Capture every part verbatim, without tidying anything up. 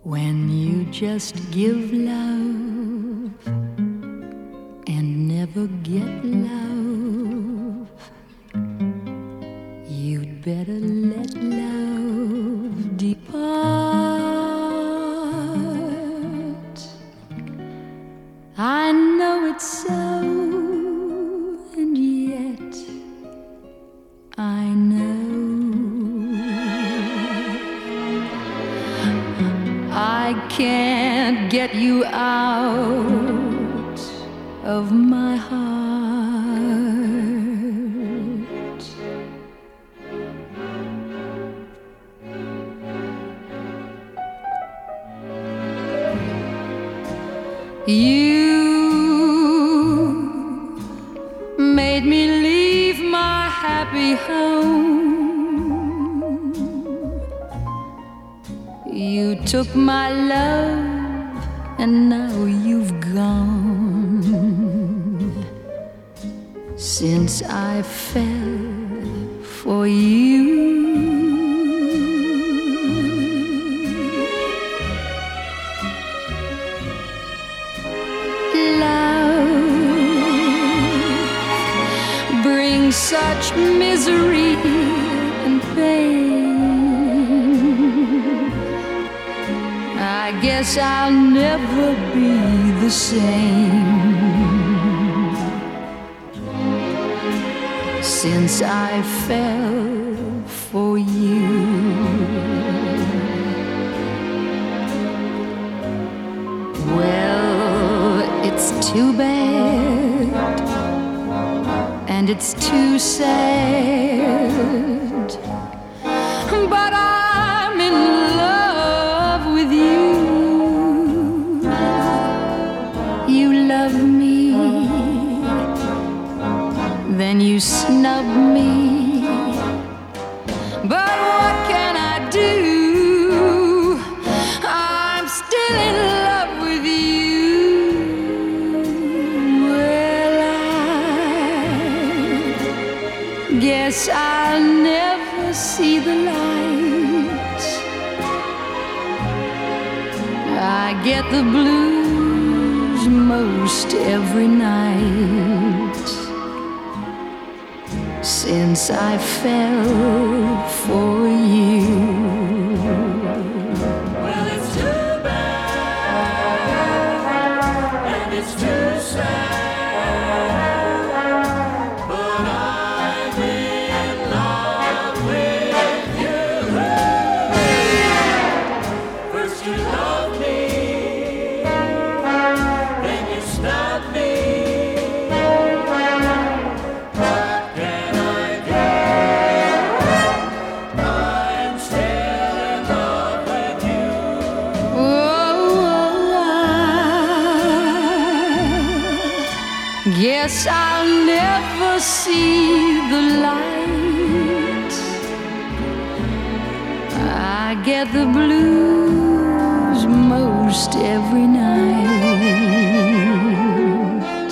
When you just give love and never get love, you'd better let love depart. I know it's so, and yet I know I can't get you out of my heart. You made me leave my happy home. You took my love and now you've gone. Since I fell for you, such misery and pain. I guess I'll never be the same since I fell for you. Well, it's too bad, and it's too sad, but I'm in love with you. You love me, then you snub me, but what can I do? I'm still in love with you. Guess I'll never see the light. I get the blues most every night since I fell for you. Well, it's too bad and it's too sad. Guess I'll never see the light. I get the blues most every night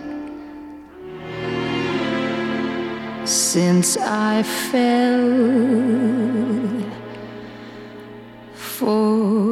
since I fell for